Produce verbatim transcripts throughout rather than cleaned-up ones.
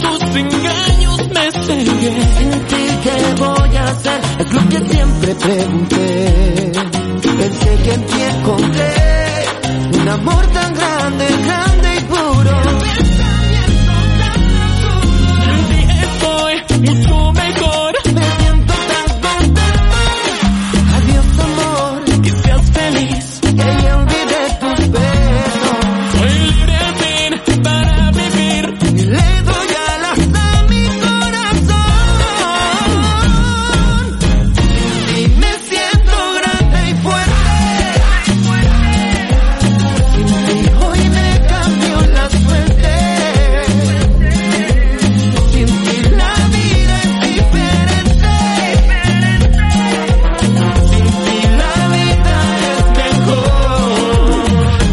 tus engaños me cegué. Sin ti, ¿qué voy a hacer? Es lo que siempre pregunté. Pensé que en ti encontré un amor tan grande, grande y puro. Y estoy mucho mejor. Me siento tan contento. Adiós, amor, Que seas feliz. que ya olvidé tus besos. Soy libre al fin para vivir. Y le doy alas a mi corazón. Y me siento grande y fuerte. Sin ti hoy me cambió la suerte. Sin ti la vida es diferente. Sin ti la vida es mejor.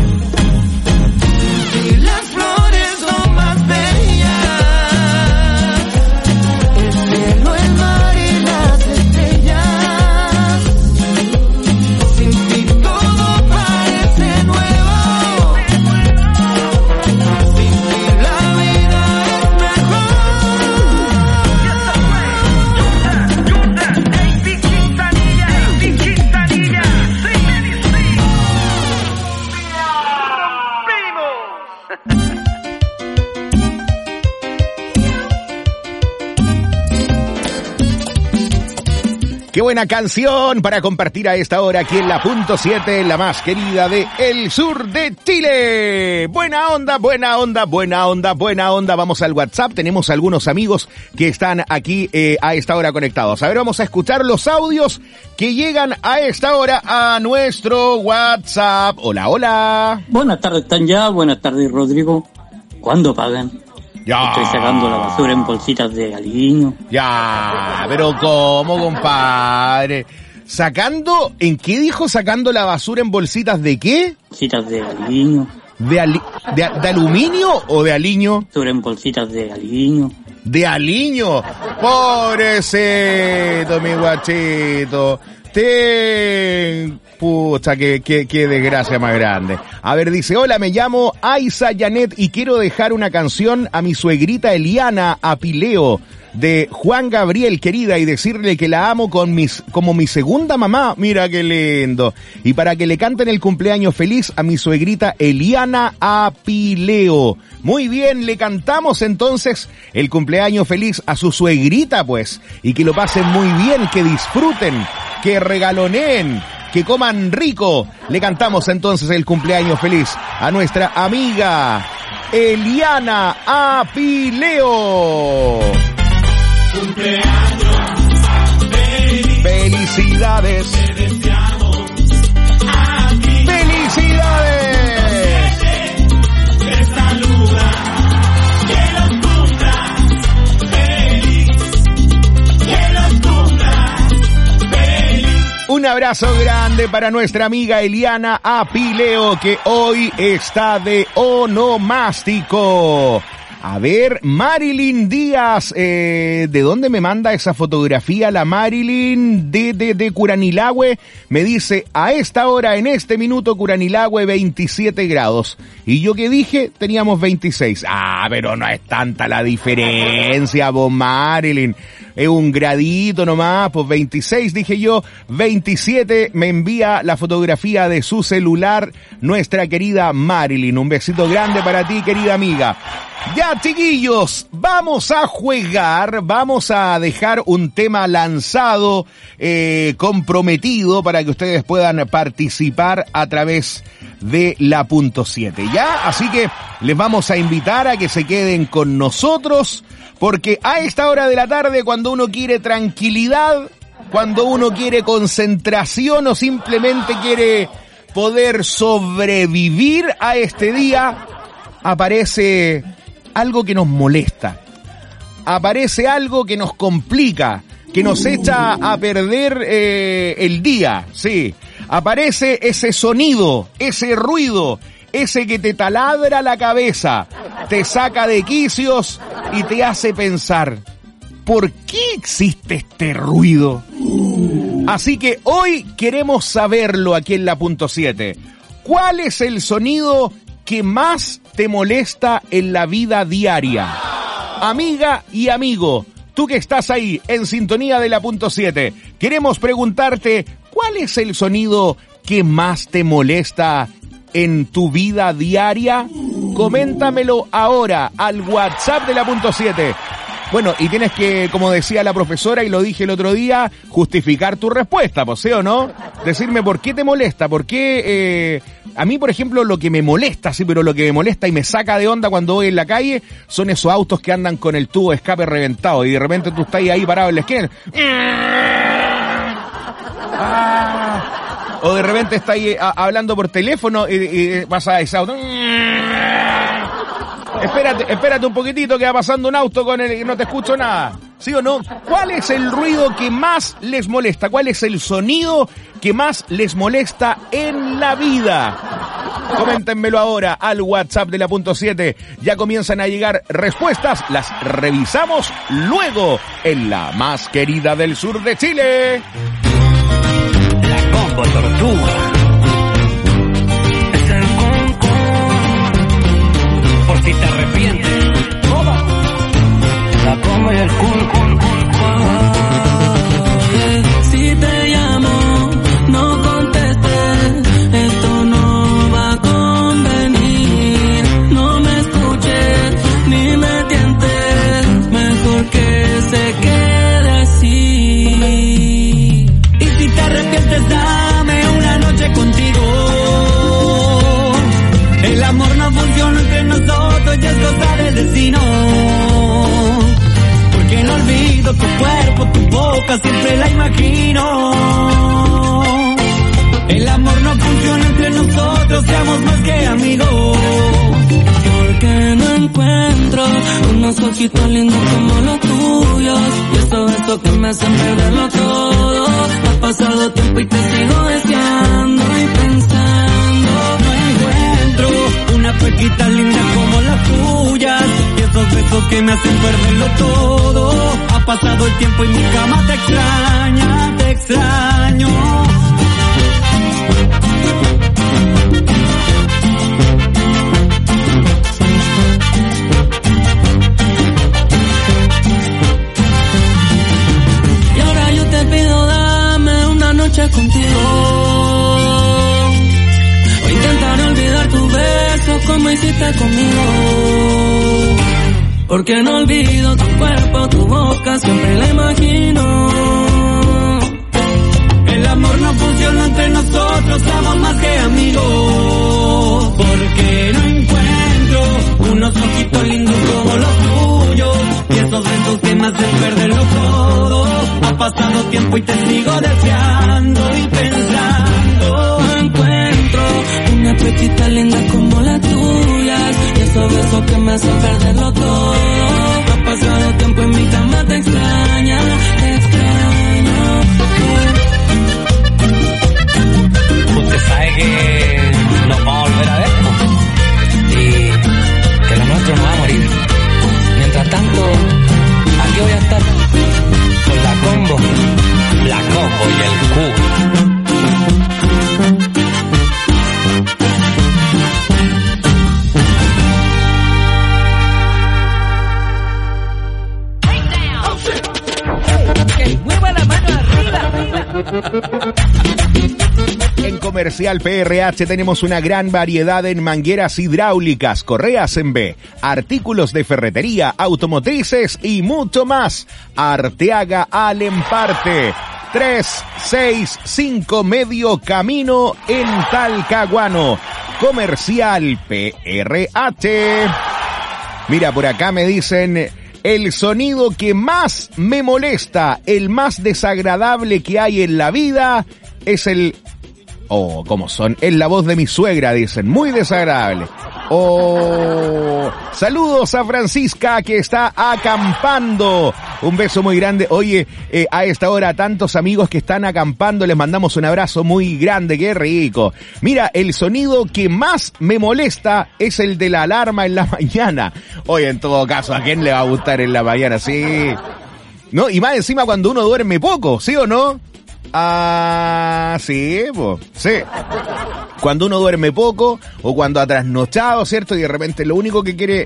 Y las flores son más bellas, el cielo, el mar y las estrellas. Sin ti todo parece nuevo. Sin ti la vida es mejor. Qué buena canción para compartir a esta hora aquí en la punto siete, la más querida de el sur de Chile. Buena onda, buena onda, buena onda, buena onda. Vamos al WhatsApp, tenemos algunos amigos que están aquí eh, a esta hora conectados. A ver, vamos a escuchar los audios que llegan a esta hora a nuestro WhatsApp. Hola, hola. Buenas tardes, están ya. Buenas tardes, Rodrigo. ¿Cuándo pagan? Ya. Estoy sacando la basura en bolsitas de aliño. Ya, pero ¿cómo, compadre? ¿Sacando? ¿En qué dijo sacando la basura en bolsitas de qué? Bolsitas de aliño. ¿De, ali- de, de aluminio o de aliño? Basura en bolsitas de aliño. De aliño. Pobrecito, mi guachito. Ten... Pucha, qué, qué, qué desgracia más grande. A ver, dice, hola, me llamo Aiza Janet y quiero dejar una canción a mi suegrita Eliana Apileo de Juan Gabriel, querida, y decirle que la amo con mis, como mi segunda mamá. Mira qué lindo. Y para que le canten el cumpleaños feliz a mi suegrita Eliana Apileo. Muy bien, le cantamos entonces el cumpleaños feliz a su suegrita, pues. Y que lo pasen muy bien, que disfruten, que regaloneen, que coman rico. Le cantamos entonces el cumpleaños feliz a nuestra amiga Eliana Apileo. Cumpleaños feliz. Felicidades. Te deseamos aquí. Felicidades. Te saluda. Que los cumpla feliz. Que los cumpla feliz. Un abrazo grande para nuestra amiga Eliana Apileo, que hoy está de onomástico. A ver, Marilyn Díaz, eh, ¿de dónde me manda esa fotografía la Marilyn? De, de, de Curanilahue. Me dice, a esta hora, en este minuto, Curanilahue, veintisiete grados. Y yo que dije, teníamos veintiséis. Ah, pero no es tanta la diferencia, vos, Marilyn. Es un gradito nomás, pues veintiséis dije yo, veintisiete me envía la fotografía de su celular nuestra querida Marilyn. Un besito grande para ti, querida amiga. Ya, chiquillos, vamos a jugar, vamos a dejar un tema lanzado, eh, comprometido para que ustedes puedan participar a través de la punto siete, ¿ya? Así que les vamos a invitar a que se queden con nosotros, porque a esta hora de la tarde, cuando uno quiere tranquilidad, cuando uno quiere concentración o simplemente quiere poder sobrevivir a este día, aparece algo que nos molesta, aparece algo que nos complica, que nos echa a perder eh, el día, sí. Aparece ese sonido, ese ruido, ese que te taladra la cabeza, te saca de quicios y te hace pensar, ¿por qué existe este ruido? Así que hoy queremos saberlo aquí en la punto siete. ¿Cuál es el sonido que más te molesta en la vida diaria? Amiga y amigo, tú que estás ahí en sintonía de la punto siete, queremos preguntarte, ¿cuál es el sonido que más te molesta en tu vida diaria? Coméntamelo ahora al WhatsApp de la punto siete. Bueno, y tienes que, como decía la profesora y lo dije el otro día, justificar tu respuesta, pues, ¿sí o no? Decirme por qué te molesta, por qué... Eh, a mí, por ejemplo, lo que me molesta, sí, pero lo que me molesta y me saca de onda cuando voy en la calle son esos autos que andan con el tubo de escape reventado y de repente tú estás ahí parado en la esquina. Ah, o de repente estás ahí a, hablando por teléfono y, y pasa ese auto. Espérate, espérate un poquitito que va pasando un auto con el y no te escucho nada. ¿Sí o no? ¿Cuál es el ruido que más les molesta? ¿Cuál es el sonido que más les molesta en la vida? Coméntenmelo ahora al WhatsApp de la punto siete. Ya comienzan a llegar respuestas. Las revisamos luego en la más querida del sur de Chile. La Combo Tortuga. Es el concón. Por si te arrepientes. La Combo y el cun, cun, cun, cun. Si te llamo, no contestes, esto no va a convenir. No me escuches, ni me tientes, mejor que se quede así. Y si te arrepientes, dame una noche contigo. El amor no funciona entre nosotros, ya es cosa del destino. Porque no olvido tu cuerpo, tu boca, siempre la imagino. El amor no funciona entre nosotros, seamos más que amigos. Porque no encuentro unos ojitos lindos como los tuyos, y esos besos que me hacen perderlo todo. Ha pasado tiempo y te sigo deseando y pensando. No encuentro una pequita linda como las tuyas, y esos besos que me hacen perderlo todo. Ha pasado el tiempo y mi cama te extraña, te extraño. Y ahora yo te pido, dame una noche contigo. O intentaré olvidar tus besos como hiciste conmigo. Porque no olvido tu cuerpo, tu boca, siempre la imagino. El amor no funciona entre nosotros, somos más que amigos. Porque no encuentro unos ojitos lindos como los tuyos, y esos besos que me hacen perderlo todo. Ha pasado tiempo y te sigo deseando y pensando. No encuentro una pechita linda como las tuyas, y esos besos que me hacen perderlo todo. Ha pasado tiempo y mi cama te extraña, te extraño. Usted sabe que nos vamos a volver a ver, ¿no? Y que lo nuestro no va a morir. Mientras tanto, aquí voy a estar con la Combo, la Combo y el Q. En Comercial P R H tenemos una gran variedad en mangueras hidráulicas, correas en B, artículos de ferretería, automotrices y mucho más. Arteaga al Emparte, tres seis cinco Medio Camino en Talcahuano. Comercial P R H. Mira, por acá me dicen... El sonido que más me molesta, el más desagradable que hay en la vida, es el... Oh, ¿cómo son? Es la voz de mi suegra, dicen. Muy desagradable. Oh, saludos a Francisca que está acampando. Un beso muy grande. Oye, eh, a esta hora tantos amigos que están acampando, les mandamos un abrazo muy grande, qué rico. Mira, el sonido que más me molesta es el de la alarma en la mañana. Oye, en todo caso, ¿a quién le va a gustar en la mañana? Sí. No, y más encima cuando uno duerme poco, ¿sí o no? Ah, sí, pues, sí. Cuando uno duerme poco o cuando ha trasnochado, ¿cierto? Y de repente lo único que quiere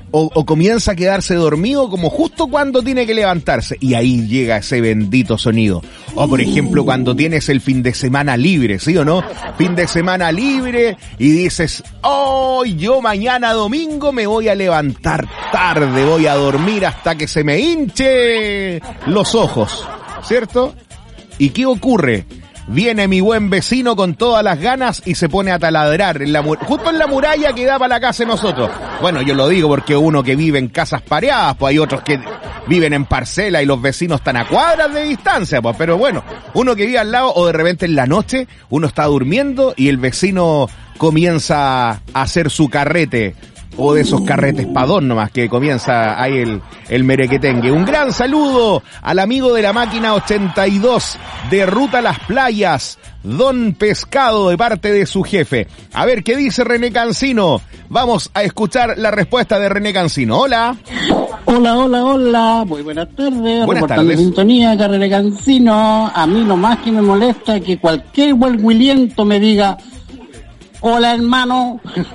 O, o comienza a quedarse dormido como justo cuando tiene que levantarse y ahí llega ese bendito sonido. O por ejemplo cuando tienes el fin de semana libre, ¿sí o no? Fin de semana libre y dices, oh, yo mañana domingo me voy a levantar tarde, voy a dormir hasta que se me hinche los ojos, ¿cierto? ¿Y qué ocurre? Viene mi buen vecino con todas las ganas y se pone a taladrar en la mur- justo en la muralla que da para la casa de nosotros. Bueno, yo lo digo porque uno que vive en casas pareadas, pues hay otros que viven en parcela y los vecinos están a cuadras de distancia, pues, pero bueno, uno que vive al lado o de repente en la noche uno está durmiendo y el vecino comienza a hacer su carrete. O de esos carretes padón nomás que comienza ahí el, el merequetengue. Un gran saludo al amigo de la máquina ochenta y dos de Ruta a las Playas, Don Pescado, de parte de su jefe. A ver, ¿qué dice René Cancino? Vamos a escuchar la respuesta de René Cancino. Hola. Hola, hola, hola. Muy buenas tardes. Buenas Reportando tardes. sintonía, acá René Cancino. A mí lo más que me molesta es que cualquier huelguiliento me diga: hola, hermano.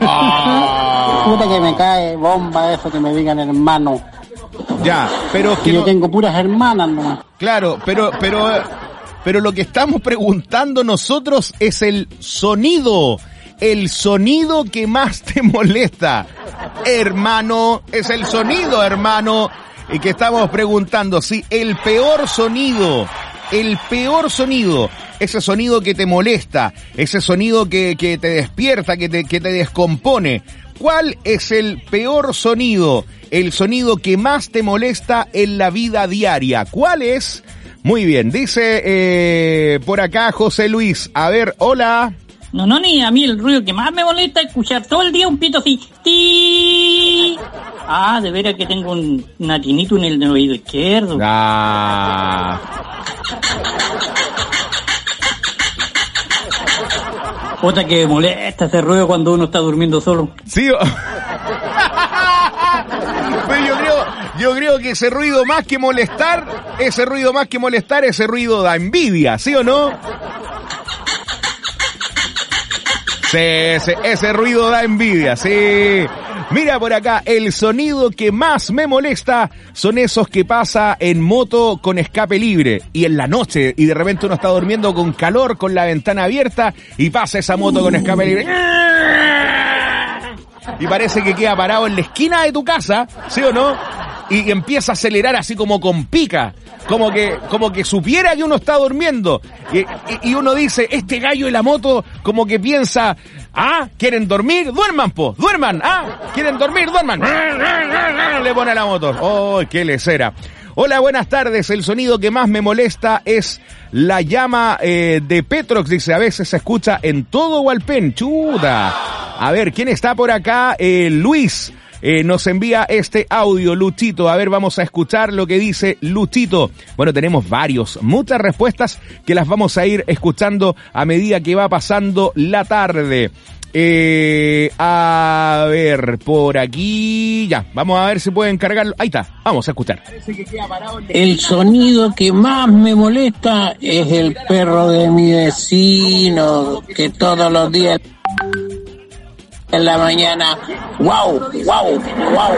Ah. Puta que me cae bomba eso que me digan hermano. Ya, pero es que yo no- tengo puras hermanas nomás. Claro, pero, pero, pero lo que estamos preguntando nosotros es el sonido, el sonido que más te molesta, hermano, es el sonido, hermano, y que estamos preguntando, sí, el peor sonido, el peor sonido, ese sonido que te molesta, ese sonido que, que te despierta, que te, que te descompone. ¿Cuál es el peor sonido? El sonido que más te molesta en la vida diaria. ¿Cuál es? Muy bien, dice eh, por acá José Luis. A ver, hola. No, no, ni a mí el ruido que más me molesta es escuchar todo el día un pito así. ¡Ti! Ah, de veras que tengo un natinito en el oído izquierdo. Ah. Otra que me molesta ese ruido cuando uno está durmiendo solo. Sí. o- Pero yo creo, yo creo que ese ruido más que molestar, ese ruido más que molestar, ese ruido da envidia, ¿sí o no? Sí, ese, ese ruido da envidia, sí. Mira por acá, el sonido que más me molesta son esos que pasa en moto con escape libre y en la noche y de repente uno está durmiendo con calor, con la ventana abierta y pasa esa moto con escape libre. Y parece que queda parado en la esquina de tu casa, ¿sí o no? Y empieza a acelerar así como con pica, como que como que supiera que uno está durmiendo. Y, y, y uno dice, este gallo de la moto como que piensa, ah, ¿quieren dormir? Duerman, po, duerman, ah, ¿quieren dormir? Duerman. Le pone a la moto. ¡Oh, qué lecera! Hola, buenas tardes. El sonido que más me molesta es la llama eh, de Petrox. Dice, a veces se escucha en todo Hualpén. Chuta. A ver, ¿quién está por acá? Eh, Luis. Eh, nos envía este audio, Luchito. A ver, vamos a escuchar lo que dice Luchito. Bueno, tenemos varios, muchas respuestas que las vamos a ir escuchando a medida que va pasando la tarde. Eh, a ver, por aquí, ya, vamos a ver si pueden cargarlo. Ahí está, vamos a escuchar. El sonido que más me molesta es el perro de mi vecino, que todos los días en la mañana, wow, wow, wow,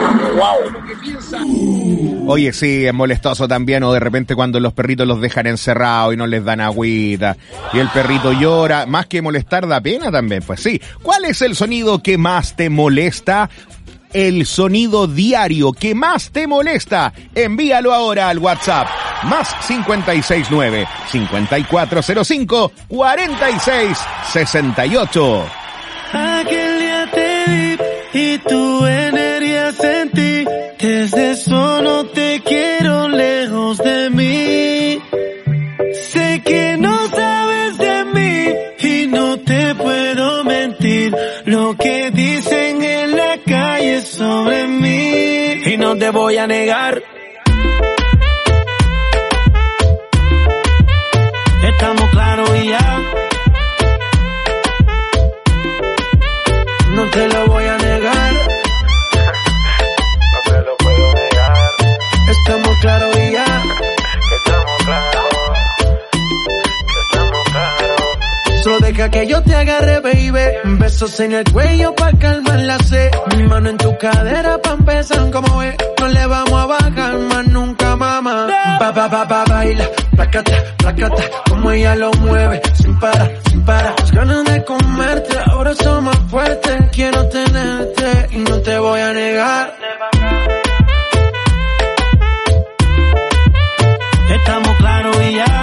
wow. Oye, sí, es molestoso también, o de repente cuando los perritos los dejan encerrados y no les dan agüita, y el perrito llora, más que molestar da pena también, pues sí. ¿Cuál es el sonido que más te molesta? El sonido diario que más te molesta. Envíalo ahora al WhatsApp. Más cinco seis nueve, cinco cuatro cero cinco, cuatro seis seis ocho. Aquel día te vi y tu energía sentí. Desde eso no te quiero lejos de mí. Sé que no sabes de mí y no te puedo mentir. Lo que dicen en la calle sobre mí y no te voy a negar. Estamos claros y ya. No te lo voy a negar. No te lo puedo negar. Estamos claros y ya. Estamos claros. Estamos claros. Solo deja Deja que yo te agarre, baby. Besos en el cuello pa' calmar la sed. Mi mano en tu cadera pa' empezar, como ves. No le vamos a bajar más nunca, mamá. Ba, ba, ba, ba, baila. Placata, placata. Como ella lo mueve. Sin parar, sin parar. Las ganas de comerte, ahora son más fuertes. Quiero tenerte y no te voy a negar. Estamos claros y ya.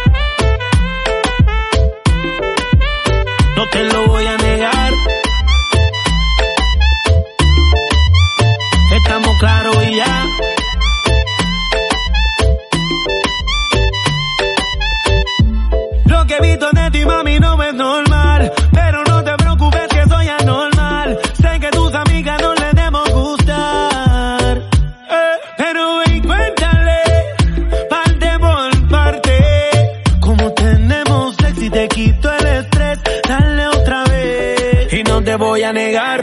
No te lo voy a negar. Estamos claros y ya. Lo que he visto de ti, mami, no es normal. Pero no te preocupes que soy anormal. Sé que tus amigas no les debemos gustar. Eh, pero ven, cuéntale, parte por parte. Como tenemos sexy, te quito el estrés. Dale otra vez. Y no te voy a negar.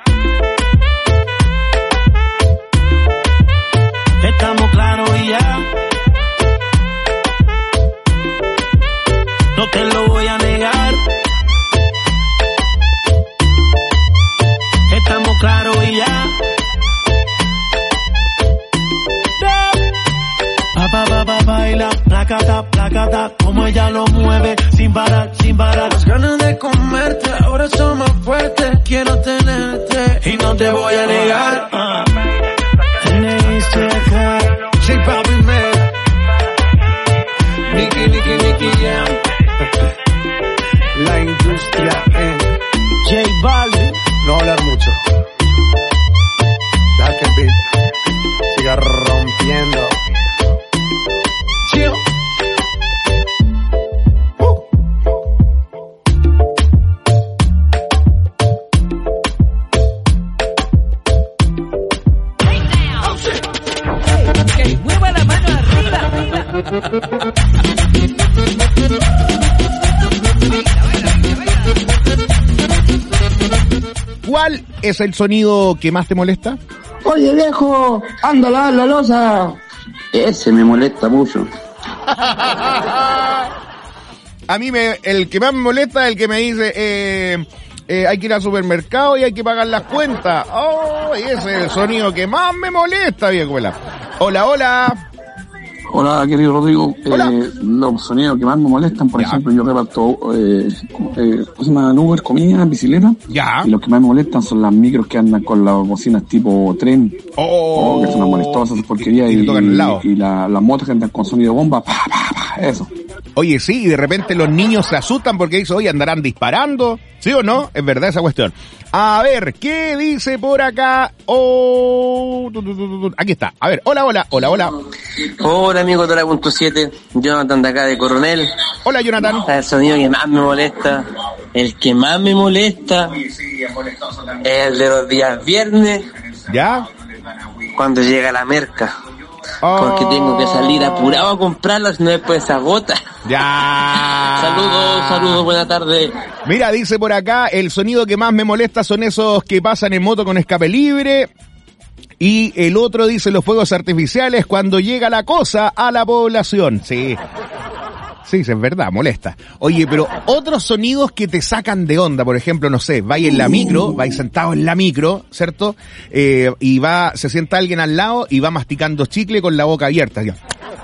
Estamos claros y ya. No te lo voy a negar. Estamos claros y ya. Pa, pa, pa, pa, baila, placata, placata, como ella lo mueve, sin parar, sin parar. Las ganas de comerte, ahora son más fuertes. Quiero tenerte y no te voy a negar. Uh. J Balvin, man. Nicky, Nicky, Nicky Jam. La industria en J Balvin. No hablar mucho. Deja que el beat siga rompiendo. Chill. ¿Cuál es el sonido que más te molesta? Oye, viejo, anda a lavar la loza. Ese me molesta mucho. A mí me, el que más me molesta es el que me dice, eh, eh, hay que ir al supermercado y hay que pagar las cuentas. Oh, ese es el sonido que más me molesta, viejo. Hola, hola. Hola, querido Rodrigo. Hola. Eh, los sonidos que más me molestan, por ya. ejemplo, yo reparto eh, eh, ¿cómo se llama? Uber, comida, bicicleta. Ya. Y los que más me molestan son las micros que andan con las bocinas tipo tren. Oh, Oh, que son las molestosas, esas porquerías. Y Y, te tocan al lado. y, y la, las motos que andan con sonido de bomba. Pa, pa, pa, eso. Oye, sí, y de repente los niños se asustan porque dicen, oye, andarán disparando. ¿Sí o no? Es verdad esa cuestión. A ver, ¿qué dice por acá? Oh, tu, tu, tu, tu, tu. Aquí está. A ver, hola, hola, hola, hola. Hola amigo Tora punto siete, Jonathan de acá de Coronel. Hola, Jonathan. El sonido que más me molesta, el que más me molesta, es el de los días viernes, ¿Ya? cuando llega la merca. Oh. Porque tengo que salir apurado a comprarlas, no después se agota. Ya. Saludos, saludos, buena tarde. Mira, dice por acá, el sonido que más me molesta son esos que pasan en moto con escape libre. Y el otro dice los fuegos artificiales cuando llega la cosa a la población. Sí. Sí, es verdad, molesta. Oye, pero otros sonidos que te sacan de onda, por ejemplo, no sé, vais en la micro, vais sentado en la micro, ¿cierto? Eh, y va, se sienta alguien al lado y va masticando chicle con la boca abierta. Ya.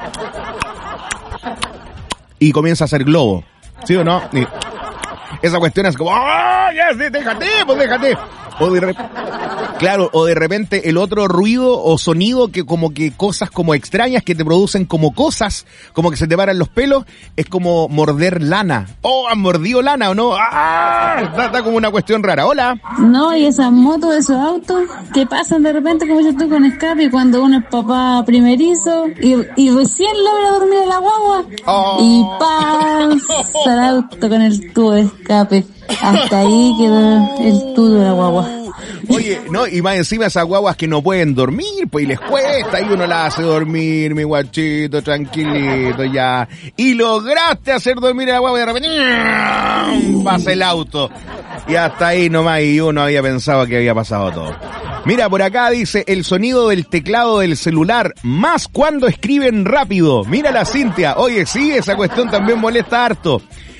Y comienza a hacer globo. ¿Sí o no? Y esa cuestión es como, ¡ah! Ya, sí, déjate, pues déjate. O de repente, claro, o de repente el otro ruido o sonido que como que cosas como extrañas que te producen como cosas, como que se te paran los pelos, es como morder lana. Oh, ¿han mordido lana o no? ¡Ah! Está, está como una cuestión rara. Hola. No, y esas motos, esos autos que pasan de repente, como yo estoy con escape, y cuando uno es papá primerizo y, y recién logra dormir en la guagua, Oh. y pasa el auto con el tubo de escape. Hasta ahí quedó el tubo de la guagua. Oye, no, y más encima esas guaguas que no pueden dormir, pues y les cuesta, y uno la hace dormir, mi guachito, tranquilito, ya. Y lograste hacer dormir a la guagua y de repente pasa el auto. Y hasta ahí nomás, y uno había pensado que había pasado todo. Mira, por acá dice, el sonido del teclado del celular, más cuando escriben rápido. Mira la Cintia, oye, sí, esa cuestión también molesta harto.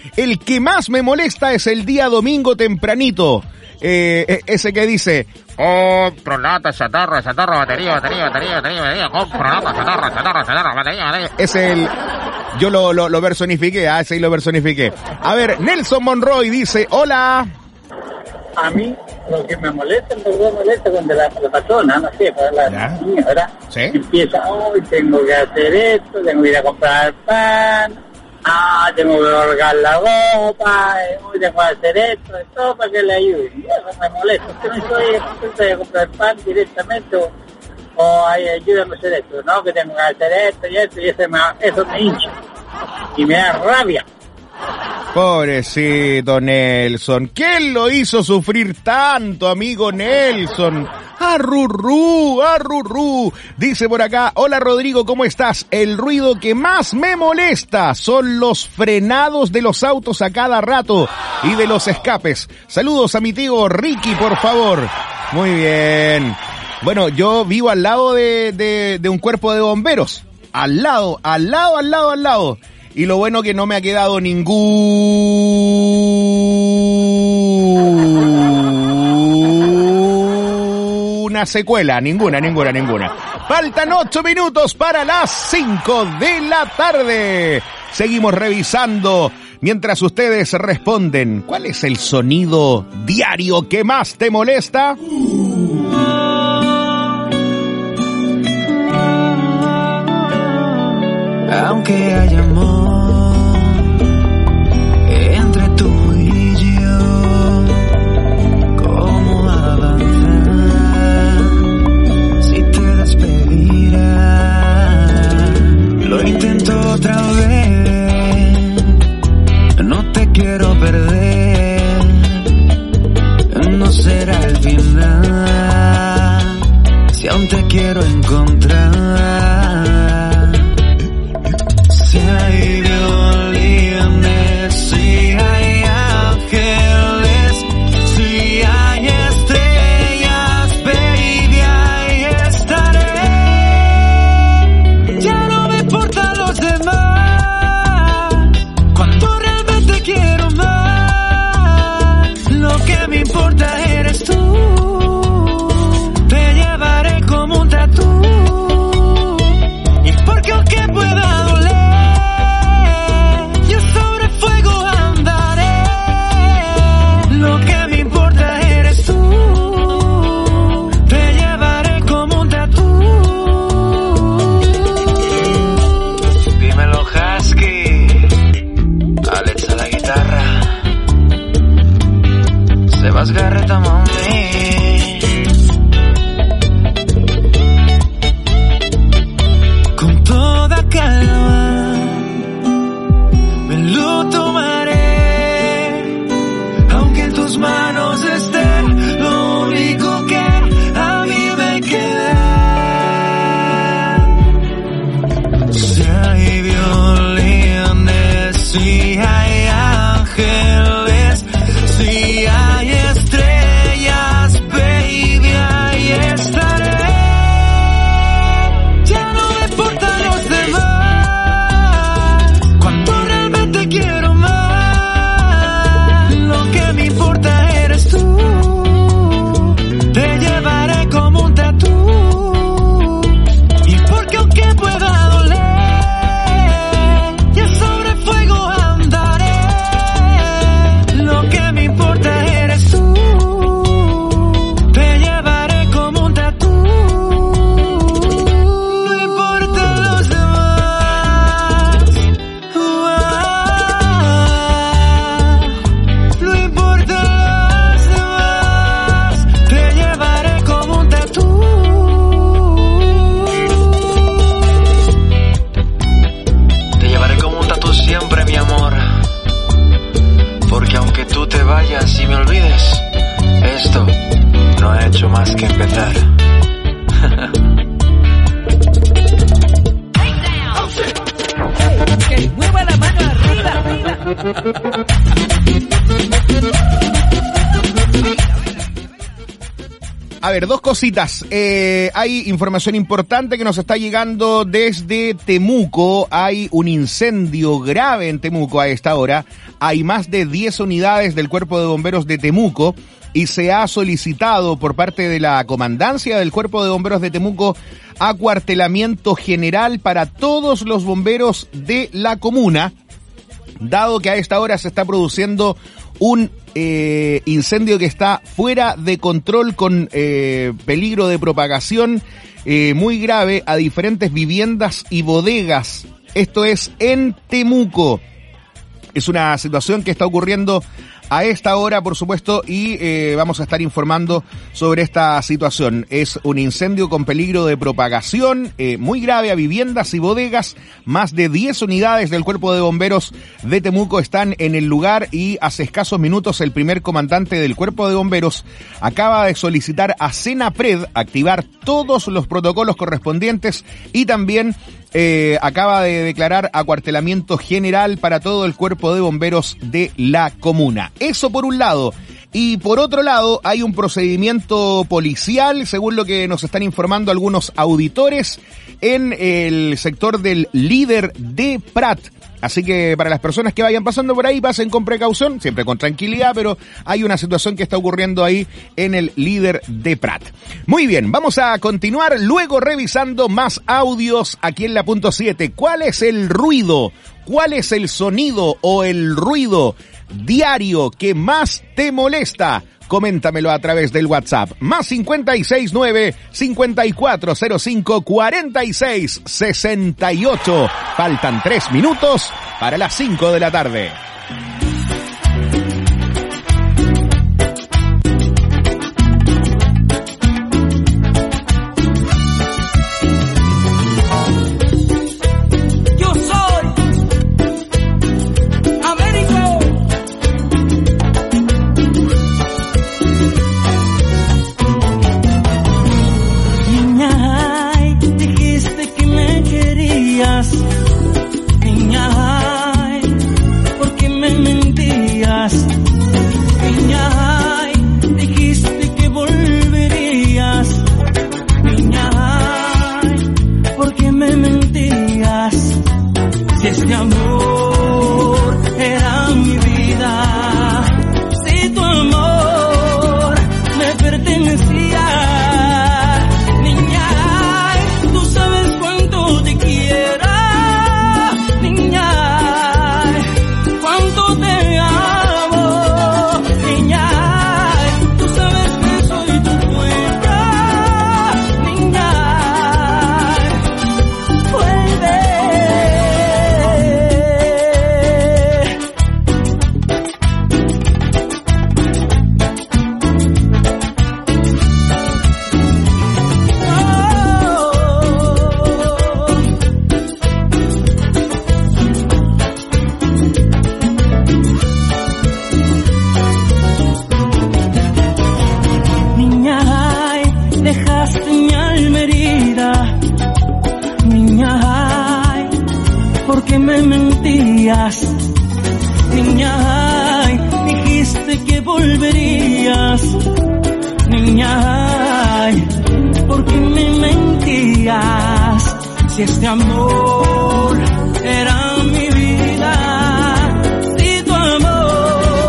El que más me molesta es el día domingo tempranito. Eh, ese que dice, compro lata, chatarra, chatarra, batería, batería, batería, batería, batería, compro lata, chatarra, chatarra, chatarra, batería, batería. Es el... Yo lo, lo, lo personifiqué, ah, sí, lo personifiqué. A ver, Nelson Monroy dice, hola. A mí, lo que me molesta, en verdad molesta cuando la, la persona, no sé, para la ¿Ya? niña, ¿verdad? ¿Sí? Empieza, hoy tengo que hacer esto, tengo que ir a comprar pan, ah, tengo que colgar la ropa, hoy tengo que hacer esto, todo para que le ayude. Y eso me molesta, es que no estoy a comprar pan directamente o, o ay, ayúdame a hacer esto, no, que tengo que hacer esto y esto, y eso me, eso me hincha y me da rabia. Pobrecito Nelson, ¿quién lo hizo sufrir tanto, amigo Nelson? Arrurú, arrurú. Dice por acá, hola Rodrigo, ¿cómo estás? El ruido que más me molesta son los frenados de los autos a cada rato y de los escapes. Saludos a mi tío Ricky, por favor. Muy bien. Bueno, yo vivo al lado de, de, de un cuerpo de bomberos. Al lado, al lado, al lado, al lado. Y lo bueno que no me ha quedado ninguna secuela, ninguna, ninguna, ninguna. Faltan ocho minutos para las cinco de la tarde. Seguimos revisando mientras ustedes responden. ¿Cuál es el sonido diario que más te molesta? Aunque haya amor entre tú y yo, ¿cómo avanzar si te despedirás? Lo intento otra vez, no te quiero perder, no será el final, si aún te quiero encontrar. Si hay violines, si hay ángeles, si hay estrellas, baby, ahí estaré. Ya no me importan los demás, cuando realmente quiero más. Lo que me importa eres tú, te llevaré como un tatú. Y porque aunque pueda doler, Garreta, mami. Con toda calma me lo tomaré, aunque en tus manos esté lo único que a mí me queda. Si hay violines, si hay ángeles, si hay estrellas, baby, ahí estaré. Ya no me importan los demás, cuando realmente quiero más. Lo que me importa eres tú, te llevaré como un tatú. Y porque aunque pueda doler, ya sobre fuego andaré. Lo que me importa eres tú, te llevaré como un tatú. No importan los demás, no importan los demás, te llevaré como un tatú. Te llevaré como un tatú siempre, mi amor. Porque aunque tú te vayas y me olvides, esto no ha hecho más que empezar. ¡Que mueva la mano arriba! a ver, dos cositas. Eh, hay información importante que nos está llegando desde Temuco. Hay un incendio grave en Temuco a esta hora. Hay más de diez unidades del Cuerpo de Bomberos de Temuco y se ha solicitado por parte de la Comandancia del Cuerpo de Bomberos de Temuco acuartelamiento general para todos los bomberos de la comuna, dado que a esta hora se está produciendo un eh, incendio que está fuera de control con eh, peligro de propagación eh, muy grave a diferentes viviendas y bodegas. Esto es en Temuco. Es una situación que está ocurriendo a esta hora, por supuesto, y eh, vamos a estar informando sobre esta situación. Es un incendio con peligro de propagación eh, muy grave a viviendas y bodegas. Más de diez unidades del Cuerpo de Bomberos de Temuco están en el lugar y hace escasos minutos el primer comandante del Cuerpo de Bomberos acaba de solicitar a Senapred activar todos los protocolos correspondientes y también Eh, acaba de declarar acuartelamiento general para todo el Cuerpo de Bomberos de la comuna. Eso por un lado. Y por otro lado, hay un procedimiento policial, según lo que nos están informando algunos auditores, en el sector del Líder de Prat. Así que para las personas que vayan pasando por ahí, pasen con precaución, siempre con tranquilidad, pero hay una situación que está ocurriendo ahí en el Líder de Prat. Muy bien, vamos a continuar luego revisando más audios aquí en la punto siete. ¿Cuál es el ruido? ¿Cuál es el sonido o el ruido diario que más te molesta? Coméntamelo a través del WhatsApp. Más cincuenta y seis nueve, cincuenta y cuatro cero cinco, cuarenta y seis sesenta y ocho. Faltan tres minutos para las cinco de la tarde. Niña, ay, ¿por qué me mentías? Niña, ay, dijiste que volverías. Niña, ay, ¿por qué me mentías? Si este amor era mi vida, si tu amor me pertenecía. Niña, ay, tú sabes cuánto te quiero. Me mentías, niña, ay, dijiste que volverías. Niña, ay, ¿por qué me mentías? Si este amor